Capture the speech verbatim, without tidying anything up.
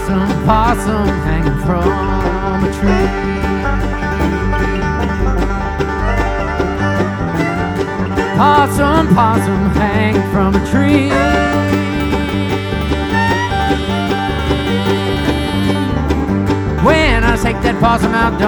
Possum, possum hanging from a tree. Possum, possum hanging from a tree. When I take that possum out,